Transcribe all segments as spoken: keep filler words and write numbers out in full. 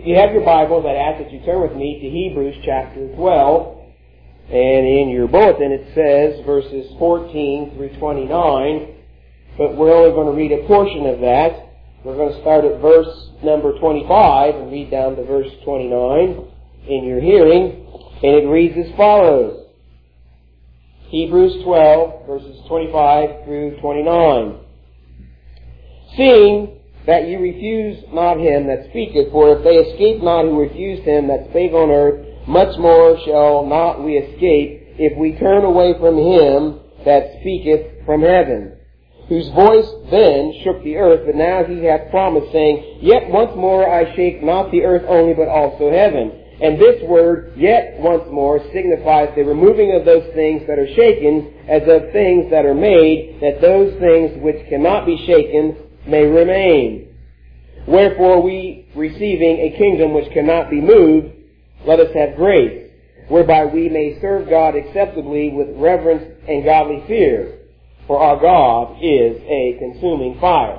If you have your Bibles, I'd ask that you turn with me to Hebrews chapter twelve. And in your bulletin it says verses fourteen through twenty-nine. But we're only going to read a portion of that. We're going to start at verse number twenty-five and read down to verse twenty-nine in your hearing. And it reads as follows. Hebrews twelve, verses twenty-five through twenty-nine. Seeing that ye refuse not him that speaketh, for if they escape not who refused him that spake on earth, much more shall not we escape if we turn away from him that speaketh from heaven, whose voice then shook the earth, but now he hath promised, saying, Yet once more I shake not the earth only, but also heaven. And this word, yet once more, signifies the removing of those things that are shaken, as of things that are made, that those things which cannot be shaken may remain. Wherefore we, receiving a kingdom which cannot be moved, let us have grace, whereby we may serve God acceptably with reverence and godly fear. For our God is a consuming fire.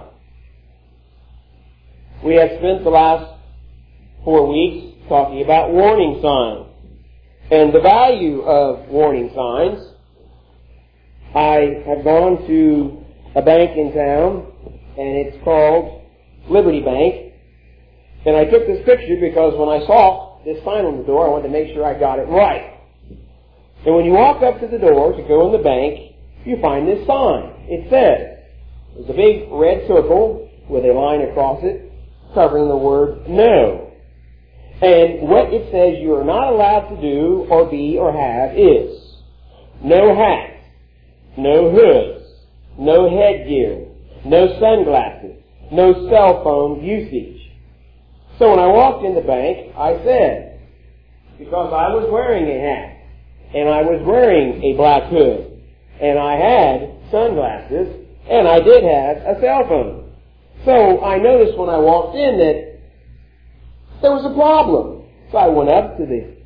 We have spent the last four weeks talking about warning signs and the value of warning signs. I have gone to a bank in town, and it's called Liberty Bank. And I took this picture because when I saw this sign on the door, I wanted to make sure I got it right. And when you walk up to the door to go in the bank, you find this sign. It says, there's a big red circle with a line across it covering the word no. And what it says you are not allowed to do or be or have is no hats, no hoods, no headgear, no sunglasses, no cell phone usage. So when I walked in the bank, I said, because I was wearing a hat, and I was wearing a black hood, and I had sunglasses, and I did have a cell phone. So I noticed when I walked in that there was a problem. So I went up to the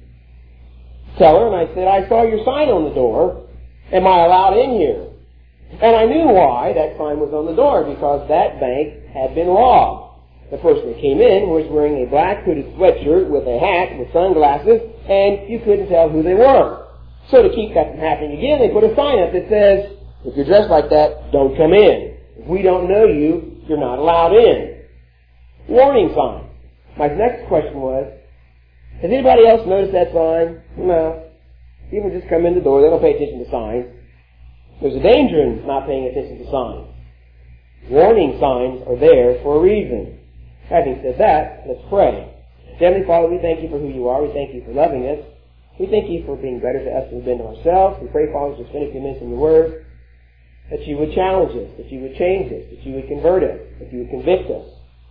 teller and I said, I saw your sign on the door. Am I allowed in here? And I knew why that sign was on the door, because that bank had been robbed. The person that came in was wearing a black hooded sweatshirt with a hat with sunglasses, and you couldn't tell who they were. So to keep that from happening again, they put a sign up that says, if you're dressed like that, don't come in. If we don't know you, you're not allowed in. Warning sign. My next question was, has anybody else noticed that sign? No. People just come in the door, they don't pay attention to signs. There's a danger in not paying attention to signs. Warning signs are there for a reason. Having said that, let's pray. Heavenly Father, we thank you for who you are. We thank you for loving us. We thank you for being better to us than we've been to ourselves. We pray, Father, to spend a few minutes in your word, that you would challenge us, that you would change us, that you would convert us, that you would convict us,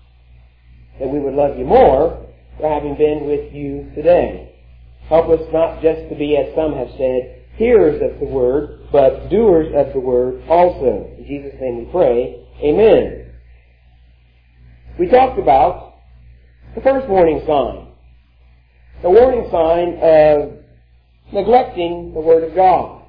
that we would love you more for having been with you today. Help us not just to be, as some have said, hearers of the word, but doers of the word also. In Jesus' name we pray. Amen. We talked about the first warning sign. The warning sign of neglecting the Word of God.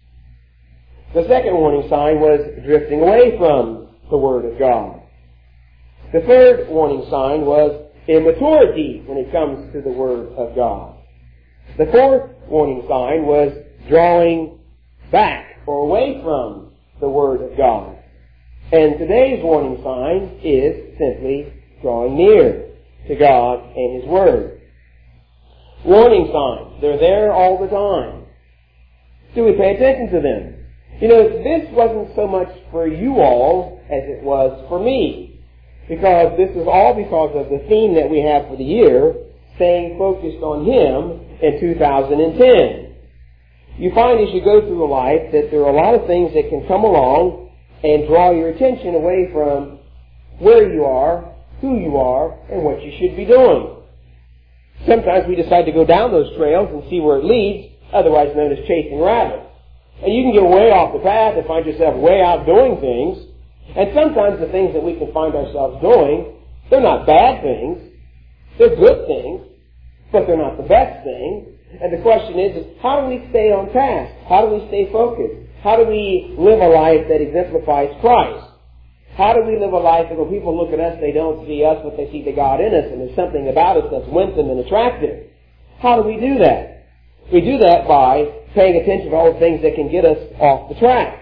The second warning sign was drifting away from the Word of God. The third warning sign was immaturity when it comes to the Word of God. The fourth warning sign was drawing back or away from the Word of God. And today's warning sign is simply drawing near to God and His Word. Warning signs, they're there all the time. Do we pay attention to them? You know, this wasn't so much for you all as it was for me. Because this is all because of the theme that we have for the year, staying focused on Him in two thousand ten. You find as you go through life that there are a lot of things that can come along and draw your attention away from where you are, who you are, and what you should be doing. Sometimes we decide to go down those trails and see where it leads, otherwise known as chasing rabbits. And you can get way off the path and find yourself way out doing things. And sometimes the things that we can find ourselves doing, they're not bad things. They're good things, but they're not the best things. And the question is, is how do we stay on task? How do we stay focused? How do we live a life that exemplifies Christ? How do we live a life that when people look at us, they don't see us, but they see the God in us, and there's something about us that's winsome and attractive? How do we do that? We do that by paying attention to all the things that can get us off the track.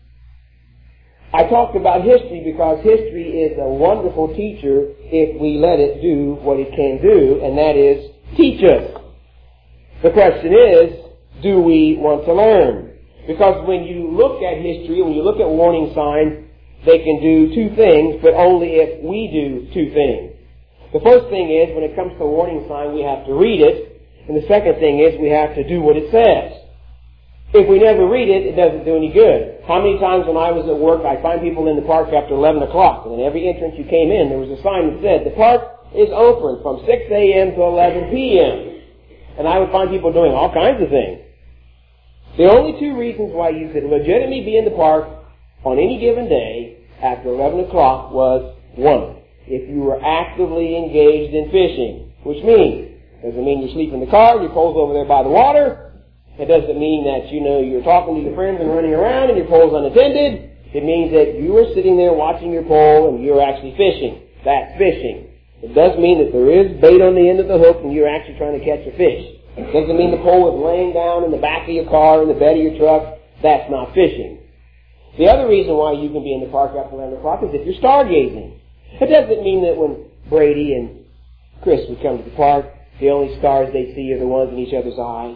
I talked about history because history is a wonderful teacher if we let it do what it can do, and that is teach us. The question is, do we want to learn? Because when you look at history, when you look at warning signs, they can do two things, but only if we do two things. The first thing is, when it comes to a warning sign, we have to read it, and the second thing is, we have to do what it says. If we never read it, it doesn't do any good. How many times when I was at work, I'd find people in the park after eleven o'clock, and in every entrance you came in, there was a sign that said, the park is open from six a.m. to eleven p.m. And I would find people doing all kinds of things. The only two reasons why you could legitimately be in the park on any given day after eleven o'clock was, one, if you were actively engaged in fishing, which means, doesn't mean you sleep in the car, your pole's over there by the water. It doesn't mean that, you know, you're talking to your friends and running around and your pole's unattended. It means that you are sitting there watching your pole and you're actually fishing. That's fishing. It does mean that there is bait on the end of the hook and you're actually trying to catch a fish. It doesn't mean the pole is laying down in the back of your car, in the bed of your truck. That's not fishing. The other reason why you can be in the park after eleven o'clock is if you're stargazing. It doesn't mean that when Brady and Chris would come to the park, the only stars they see are the ones in each other's eyes.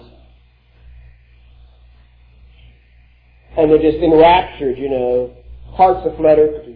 And they're just enraptured, you know. Hearts aflutter. I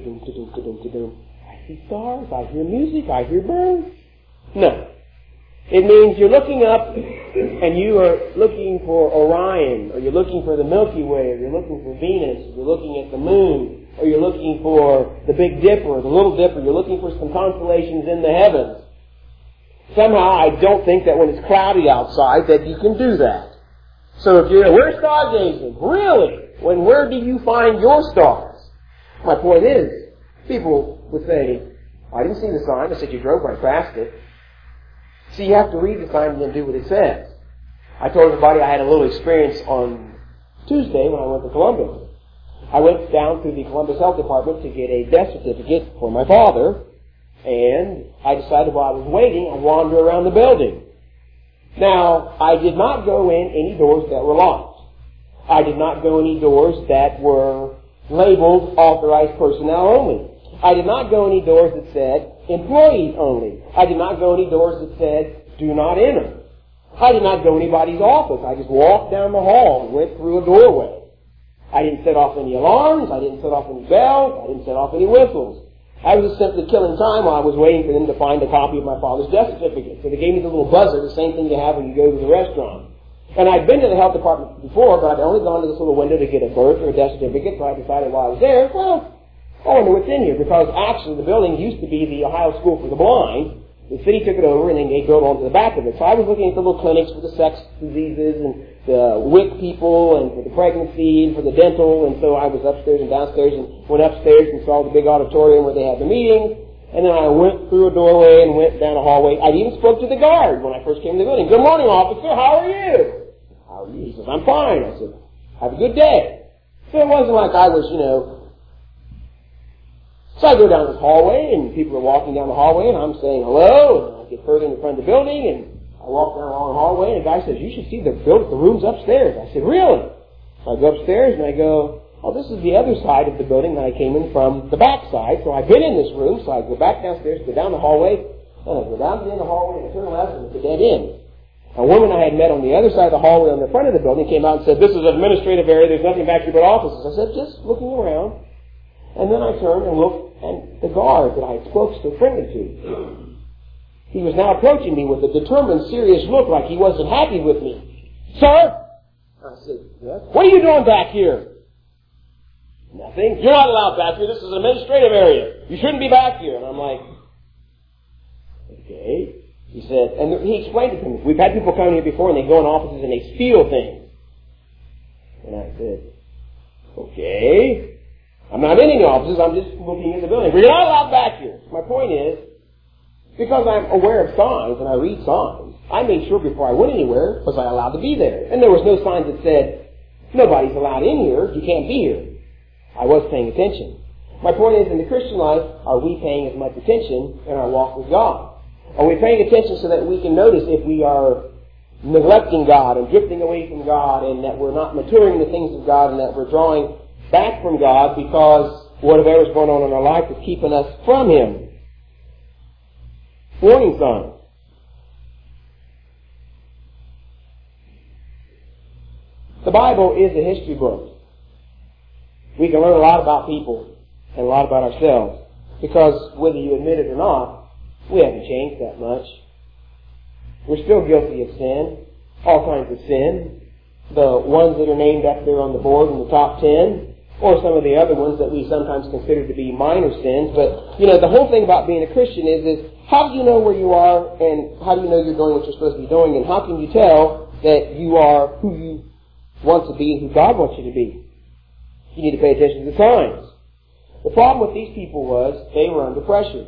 see stars, I hear music, I hear birds. No. It means you're looking up and you are looking for Orion, or you're looking for the Milky Way, or you're looking for Venus, or you're looking at the moon, or you're looking for the Big Dipper, or the Little Dipper, you're looking for some constellations in the heavens. Somehow I don't think that when it's cloudy outside that you can do that. So if you're, we're stargazing. Really? When where do you find your stars? My point is, people would say, I didn't see the sign. I said, you drove right past it. See, you have to read the sign and then do what it says. I told everybody I had a little experience on Tuesday when I went to Columbus. I went down to the Columbus Health Department to get a death certificate for my father, and I decided while I was waiting, I'd wander around the building. Now, I did not go in any doors that were locked. I did not go any doors that were labeled authorized personnel only. I did not go any doors that said employees only. I did not go any doors that said do not enter. I did not go anybody's office. I just walked down the hall and went through a doorway. I didn't set off any alarms. I didn't set off any bells. I didn't set off any whistles. I was just simply killing time while I was waiting for them to find a copy of my father's death certificate. So they gave me the little buzzer, the same thing you have when you go to the restaurant. And I'd been to the health department before, but I'd only gone to this little window to get a birth or a death certificate, so I decided while I was there, well, I wonder what's in here, because actually the building used to be the Ohio School for the Blind. The city took it over and then they built onto the back of it. So I was looking at the little clinics for the sex diseases and the W I C people and for the pregnancy and for the dental. And so I was upstairs and downstairs and went upstairs and saw the big auditorium where they had the meeting. And then I went through a doorway and went down a hallway. I even spoke to the guard when I first came to the building. Good morning, officer. How are you? How are you? He says, I'm fine. I said, have a good day. So it wasn't like I was, you know, so I go down this hallway, and people are walking down the hallway, and I'm saying hello, and I get further in the front of the building, and I walk down along the hallway, and the guy says, you should see the building, the room's upstairs. I said, really? So I go upstairs, and I go, oh, this is the other side of the building that I came in from the back side, so I've been in this room, so I go back downstairs, go down the hallway, and I go down to the end of the hallway, and I turn left, and it's a dead end. A woman I had met on the other side of the hallway on the front of the building came out and said, this is an administrative area, there's nothing back here but offices. I said, just looking around. And then I turned and looked, and the guard that I had spoke so friendly to, he was now approaching me with a determined, serious look like he wasn't happy with me. Sir? I said, yes? What are you doing back here? Nothing. You're not allowed back here. This is an administrative area. You shouldn't be back here. And I'm like, okay. He said, and he explained it to me. We've had people come here before, and they go in offices and they steal things. And I said, okay. I'm not in any offices, I'm just looking at the building. We're not allowed back here. My point is, because I'm aware of signs and I read signs, I made sure before I went anywhere, was I allowed to be there. And there was no signs that said, nobody's allowed in here, you can't be here. I was paying attention. My point is, in the Christian life, are we paying as much attention in our walk with God? Are we paying attention so that we can notice if we are neglecting God and drifting away from God, and that we're not maturing in the things of God, and that we're drawing back from God because whatever's going on in our life is keeping us from Him? Warning signs. The Bible is a history book. We can learn a lot about people and a lot about ourselves, because whether you admit it or not, we haven't changed that much. We're still guilty of sin, all kinds of sin. The ones that are named up there on the board in the top ten, or some of the other ones that we sometimes consider to be minor sins. But, you know, the whole thing about being a Christian is, is how do you know where you are, and how do you know you're doing what you're supposed to be doing, and how can you tell that you are who you want to be and who God wants you to be? You need to pay attention to the signs. The problem with these people was they were under pressure.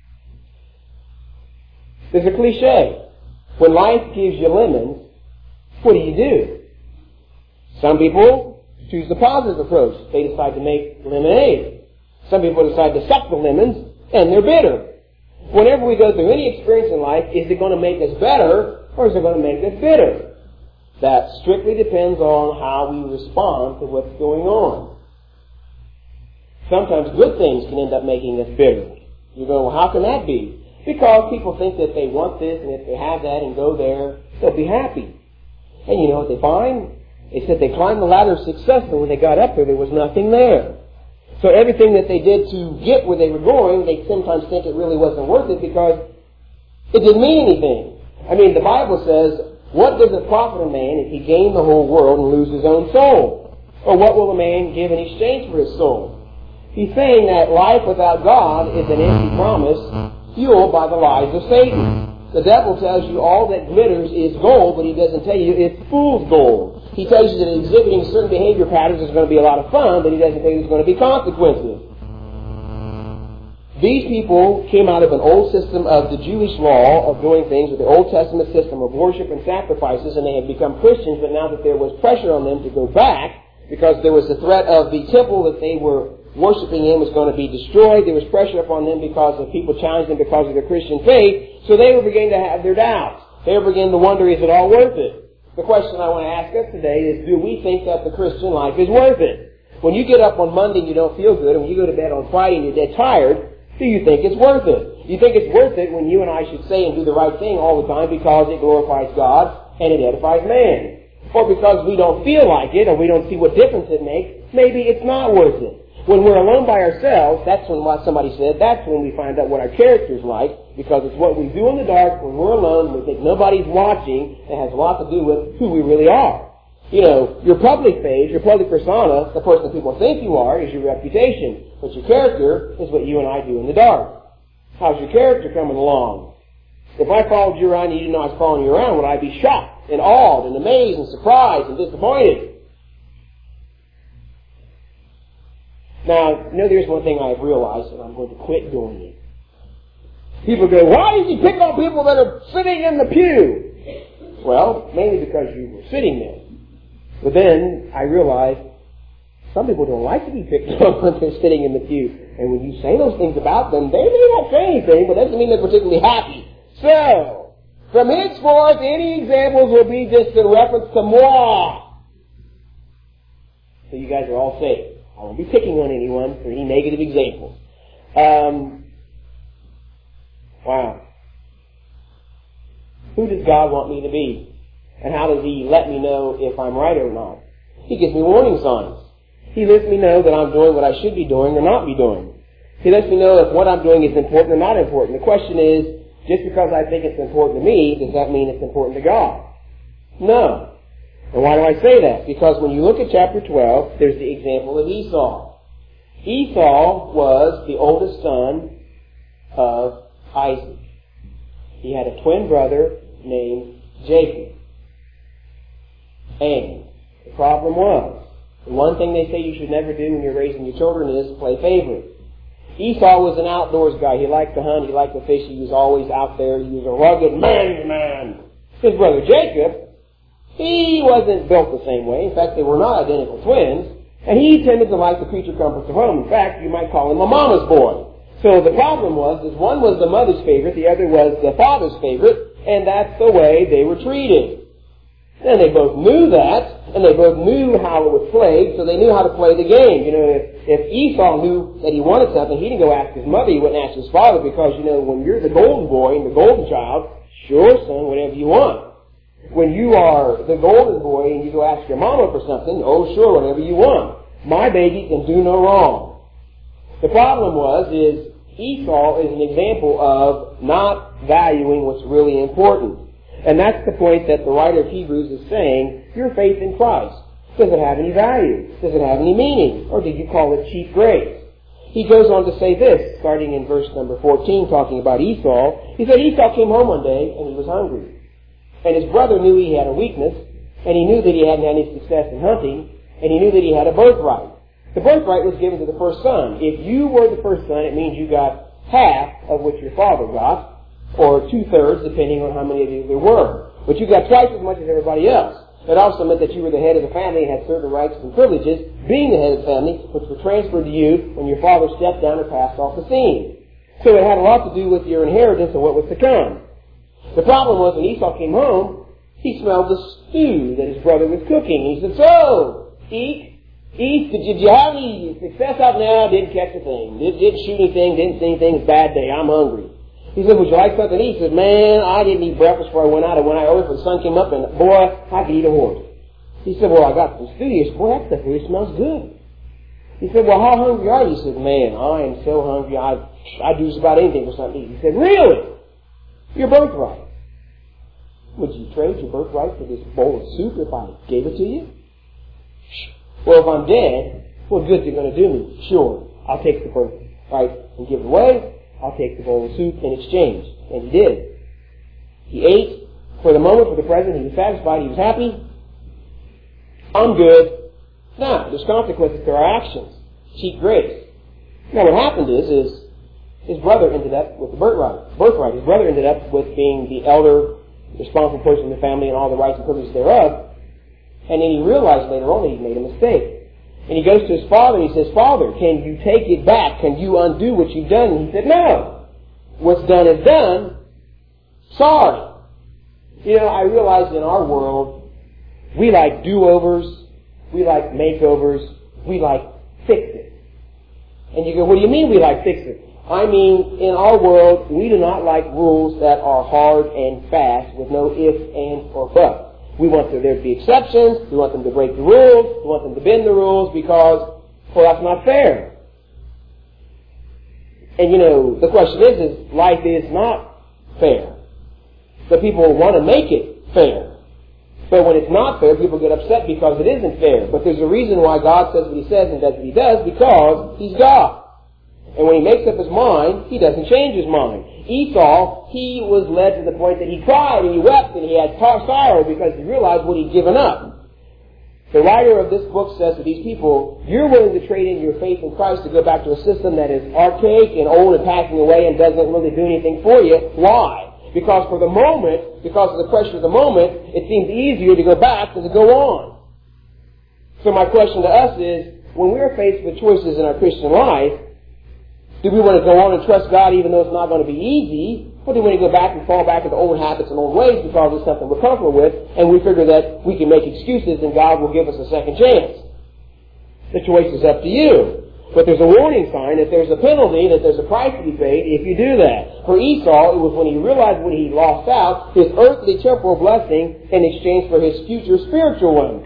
There's a cliche. When life gives you lemons, what do you do? Some people choose the positive approach. They decide to make lemonade. Some people decide to suck the lemons, and they're bitter. Whenever we go through any experience in life, is it going to make us better, or is it going to make us bitter? That strictly depends on how we respond to what's going on. Sometimes good things can end up making us bitter. You go, well, how can that be? Because people think that they want this, and if they have that and go there, they'll be happy. And you know what they find? They said they climbed the ladder of success, and when they got up there, there was nothing there. So everything that they did to get where they were going, they sometimes think it really wasn't worth it because it didn't mean anything. I mean, the Bible says, what does it profit a man if he gain the whole world and lose his own soul? Or what will a man give in exchange for his soul? He's saying that life without God is an empty promise fueled by the lies of Satan. The devil tells you all that glitters is gold, but he doesn't tell you it's fool's gold. He tells you that exhibiting certain behavior patterns is going to be a lot of fun, but he doesn't tell you there's going to be consequences. These people came out of an old system of the Jewish law of doing things with the Old Testament system of worship and sacrifices, and they had become Christians, but now that there was pressure on them to go back, because there was the threat of the temple that they were worshiping in was going to be destroyed. There was pressure upon them because of people challenging them because of their Christian faith. So they were beginning to have their doubts. They were beginning to wonder, is it all worth it? The question I want to ask us today is, do we think that the Christian life is worth it? When you get up on Monday and you don't feel good, and when you go to bed on Friday and you're dead tired, do you think it's worth it? You think it's worth it when you and I should say and do the right thing all the time because it glorifies God and it edifies man? Or because we don't feel like it or we don't see what difference it makes, maybe it's not worth it. When we're alone by ourselves, that's when, what somebody said, that's when we find out what our character's like, because it's what we do in the dark when we're alone, we think nobody's watching. It has a lot to do with who we really are. You know, your public phase, your public persona, the person people think you are, is your reputation. But your character is what you and I do in the dark. How's your character coming along? If I followed you around and you didn't know I was following you around, would I be shocked and awed and amazed and surprised and disappointed? Now, you know, there's one thing I've realized, and I'm going to quit doing it. People go, why did you pick on people that are sitting in the pew? Well, mainly because you were sitting there. But then I realized some people don't like to be picked on when they're sitting in the pew. And when you say those things about them, they may not say anything, but that doesn't mean they're particularly happy. So, from henceforth, any examples will be just in reference to moi. So you guys are all safe. I won't be picking on anyone for any negative examples. Um, wow. Who does God want me to be? And how does He let me know if I'm right or not? He gives me warning signs. He lets me know that I'm doing what I should be doing or not be doing. He lets me know if what I'm doing is important or not important. The question is, just because I think it's important to me, does that mean it's important to God? No. And why do I say that? Because when you look at chapter twelve, there's the example of Esau. Esau was the oldest son of Isaac. He had a twin brother named Jacob. And the problem was, the one thing they say you should never do when you're raising your children is play favorite. Esau was an outdoors guy. He liked to hunt. He liked to fish. He was always out there. He was a rugged man's man. His brother Jacob, he wasn't built the same way. In fact, they were not identical twins. And he tended to like the creature comforts of home. In fact, you might call him a mama's boy. So the problem was, is one was the mother's favorite, the other was the father's favorite, and that's the way they were treated. And they both knew that, and they both knew how it was played, so they knew how to play the game. You know, if, if Esau knew that he wanted something, he didn't go ask his mother, he wouldn't ask his father, because, you know, when you're the golden boy and the golden child, sure, son, whatever you want. When you are the golden boy and you go ask your mama for something, oh, sure, whatever you want. My baby can do no wrong. The problem was, is Esau is an example of not valuing what's really important. And that's the point that the writer of Hebrews is saying, your faith in Christ, does it have any value? Does it have any meaning? Or did you call it cheap grace? He goes on to say this, starting in verse number fourteen, talking about Esau. He said, Esau came home one day and he was hungry. And his brother knew he had a weakness, and he knew that he hadn't had any success in hunting, and he knew that he had a birthright. The birthright was given to the first son. If you were the first son, it means you got half of what your father got, or two-thirds, depending on how many of you there were. But you got twice as much as everybody else. It also meant that you were the head of the family and had certain rights and privileges, being the head of the family, which were transferred to you when your father stepped down and passed off the scene. So it had a lot to do with your inheritance and what was to come. The problem was when Esau came home, he smelled the stew that his brother was cooking. He said, so, eat, eat, did you, did you have any success out now? Didn't catch a thing. Didn't, didn't shoot anything, didn't see anything. It's a bad day. I'm hungry. He said, would you like something to eat? He said, man, I didn't eat breakfast before I went out. I went out early before the sun came up, and boy, I could eat a horse. He said, well, I got some stew. He said, boy, that stuff really smells good. He said, well, how hungry are you? He said, man, I am so hungry. I, I'd do just about anything for something to eat. He said, really? Your birthright. Would you trade your birthright for this bowl of soup if I gave it to you? Well, if I'm dead, what good's it going to do me? Sure, I'll take the birthright and give it away. I'll take the bowl of soup in exchange. And he did. He ate. For the moment, for the present, he was satisfied. He was happy. I'm good. Now, there's consequences to our actions. Cheap grace. Now, what happened is, is his brother ended up with the birthright. Birthright. His brother ended up with being the elder, responsible person in the family and all the rights and privileges thereof. And then he realized later on that he made a mistake. And he goes to his father and he says, Father, can you take it back? Can you undo what you've done? And he said, no. What's done is done. Sorry. You know, I realize in our world, we like do-overs, we like makeovers, we like fix-it. And you go, what do you mean we like fix-it? I mean, in our world, we do not like rules that are hard and fast with no ifs, ands, or buts. We want there to be exceptions. We want them to break the rules. We want them to bend the rules because, well, that's not fair. And, you know, the question is, is life is not fair. But people want to make it fair. But when it's not fair, people get upset because it isn't fair. But there's a reason why God says what He says and does what He does, because He's God. And when He makes up His mind, He doesn't change His mind. Esau, he was led to the point that he cried and he wept and he had sorrow because he realized what he'd given up. The writer of this book says to these people, you're willing to trade in your faith in Christ to go back to a system that is archaic and old and passing away and doesn't really do anything for you. Why? Because for the moment, because of the pressure of the moment, it seems easier to go back than to go on. So my question to us is, when we're faced with choices in our Christian life, do we want to go on and trust God even though it's not going to be easy? Or do we want to go back and fall back into old habits and old ways because it's something we're comfortable with and we figure that we can make excuses and God will give us a second chance? The choice is up to you. But there's a warning sign that there's a penalty, that there's a price to be paid if you do that. For Esau, it was when he realized what he lost out, his earthly temporal blessing in exchange for his future spiritual one.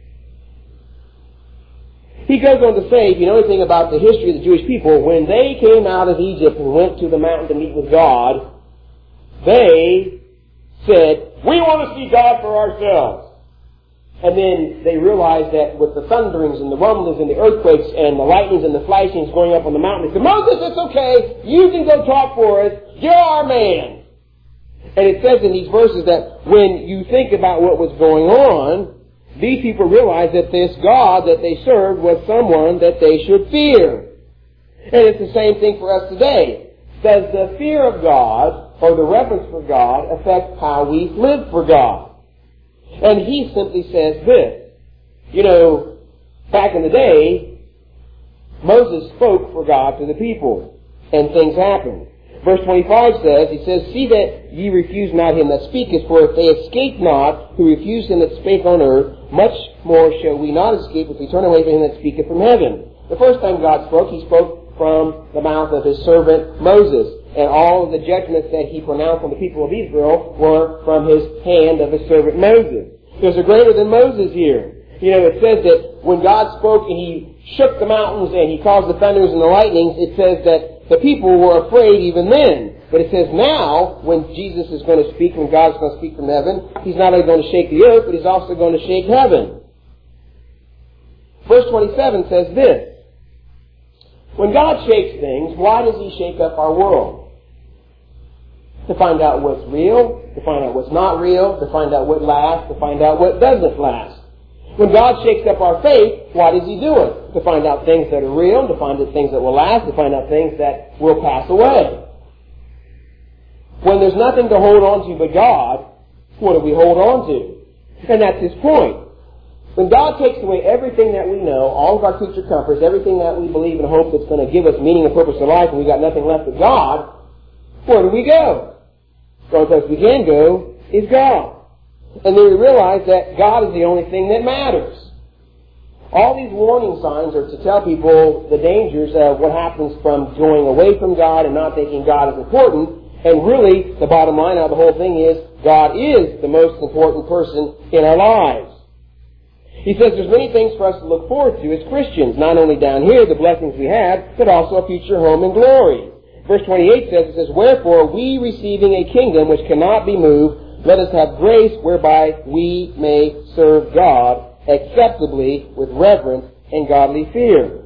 He goes on to say, if you know anything about the history of the Jewish people, when they came out of Egypt and went to the mountain to meet with God, they said, we want to see God for ourselves. And then they realized that with the thunderings and the rumblings and the earthquakes and the lightnings and the flashings going up on the mountain, they said, Moses, it's okay. You can go talk for us. You're our man. And it says in these verses that when you think about what was going on, these people realized that this God that they served was someone that they should fear. And it's the same thing for us today. Does the fear of God or the reverence for God affect how we live for God? And he simply says this. You know, Back in the day, Moses spoke for God to the people, and things happened. Verse twenty-five says, he says, "See that ye refuse not him that speaketh, for if they escape not who refused him that spake on earth, much more shall we not escape if we turn away from him that speaketh from heaven." The first time God spoke, he spoke from the mouth of his servant Moses, and all of the judgments that he pronounced on the people of Israel were from his hand of his servant Moses. There's a greater than Moses here. You know, it says that when God spoke and he shook the mountains and he caused the thunders and the lightnings, it says that the people were afraid even then. But it says now, when Jesus is going to speak, when God is going to speak from heaven, he's not only going to shake the earth, but he's also going to shake heaven. Verse twenty-seven says this, "When God shakes things, why does he shake up our world? To find out what's real, to find out what's not real, to find out what lasts, to find out what doesn't last. When God shakes up our faith, why does he do it? To find out things that are real, to find out things that will last, to find out things that will pass away. When there's nothing to hold on to but God, what do we hold on to? And that's his point. When God takes away everything that we know, all of our creature comforts, everything that we believe and hope that's going to give us meaning and purpose in life, and we got nothing left but God, where do we go? The only place we can go is God. And then we realize that God is the only thing that matters. All these warning signs are to tell people the dangers of what happens from going away from God and not thinking God is important. And really, the bottom line of the whole thing is, God is the most important person in our lives. He says there's many things for us to look forward to as Christians, not only down here, the blessings we have, but also a future home in glory. Verse twenty-eight says, it says, "Wherefore we receiving a kingdom which cannot be moved, let us have grace whereby we may serve God acceptably with reverence and godly fear."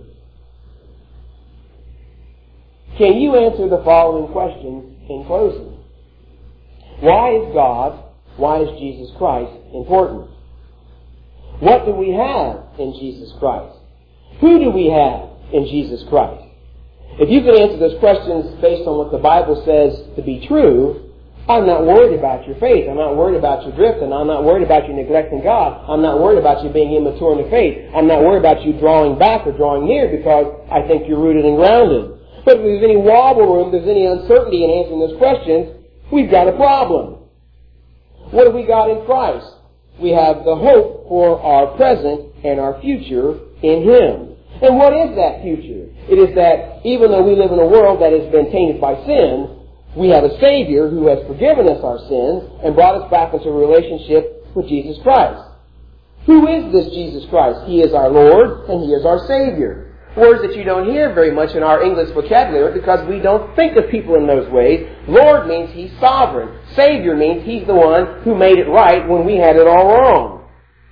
Can you answer the following questions in closing? Why is God, why is Jesus Christ important? What do we have in Jesus Christ? Who do we have in Jesus Christ? If you can answer those questions based on what the Bible says to be true, I'm not worried about your faith. I'm not worried about your drifting. I'm not worried about you neglecting God. I'm not worried about you being immature in the faith. I'm not worried about you drawing back or drawing near because I think you're rooted and grounded. But if there's any wobble room, if there's any uncertainty in answering those questions, we've got a problem. What have we got in Christ? We have the hope for our present and our future in Him. And what is that future? It is that even though we live in a world that has been tainted by sin, we have a Savior who has forgiven us our sins and brought us back into a relationship with Jesus Christ. Who is this Jesus Christ? He is our Lord and He is our Savior. Words that you don't hear very much in our English vocabulary because we don't think of people in those ways. Lord means He's sovereign. Savior means He's the one who made it right when we had it all wrong.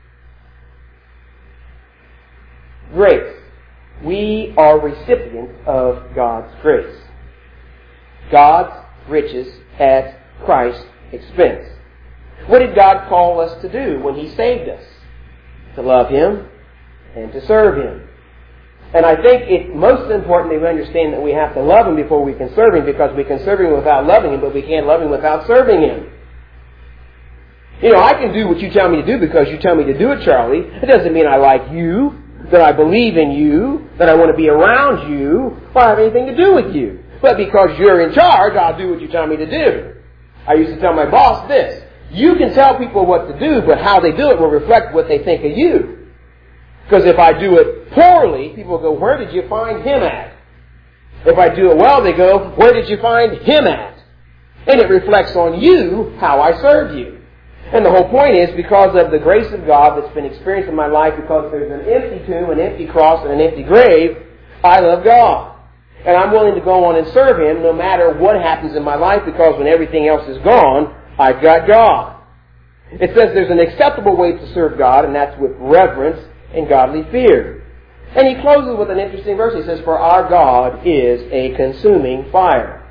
Grace. We are recipients of God's grace. God's riches at Christ's expense. What did God call us to do when He saved us? To love Him and to serve Him. And I think it's most important that we understand that we have to love Him before we can serve Him, because we can serve Him without loving Him, but we can't love Him without serving Him. You know, I can do what you tell me to do because you tell me to do it, Charlie. It doesn't mean I like you, that I believe in you, that I want to be around you, or have anything to do with you. But because you're in charge, I'll do what you tell me to do. I used to tell my boss this: you can tell people what to do, but how they do it will reflect what they think of you. Because if I do it poorly, people will go, where did you find him at? If I do it well, they go, where did you find him at? And it reflects on you how I serve you. And the whole point is, because of the grace of God that's been experienced in my life, because there's an empty tomb, an empty cross, and an empty grave, I love God. And I'm willing to go on and serve Him no matter what happens in my life, because when everything else is gone, I've got God. It says there's an acceptable way to serve God, and that's with reverence and godly fear. And he closes with an interesting verse. He says, "For our God is a consuming fire."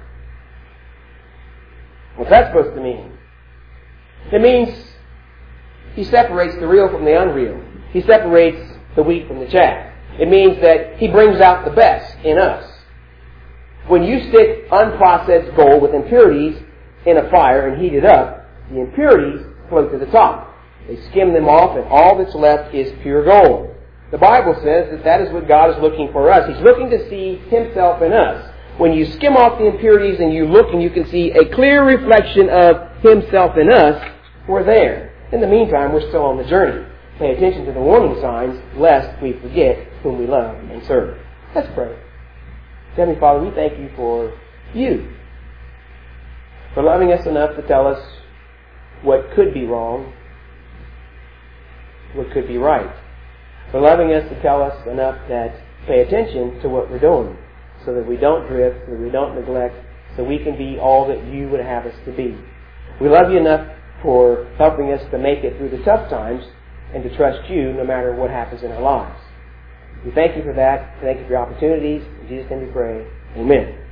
What's that supposed to mean? It means He separates the real from the unreal. He separates the wheat from the chaff. It means that He brings out the best in us. When you stick unprocessed gold with impurities in a fire and heat it up, the impurities float to the top. They skim them off, and all that's left is pure gold. The Bible says that that is what God is looking for us. He's looking to see Himself in us. When you skim off the impurities and you look and you can see a clear reflection of Himself in us, we're there. In the meantime, we're still on the journey. Pay attention to the warning signs, lest we forget whom we love and serve. Let's pray. Heavenly Father, we thank You for You. For loving us enough to tell us what could be wrong, what could be right. For loving us to tell us enough that pay attention to what we're doing, so that we don't drift, so that we don't neglect, so we can be all that You would have us to be. We love You enough for helping us to make it through the tough times and to trust You no matter what happens in our lives. We thank You for that. Thank You for your opportunities. In Jesus' name we pray. Amen.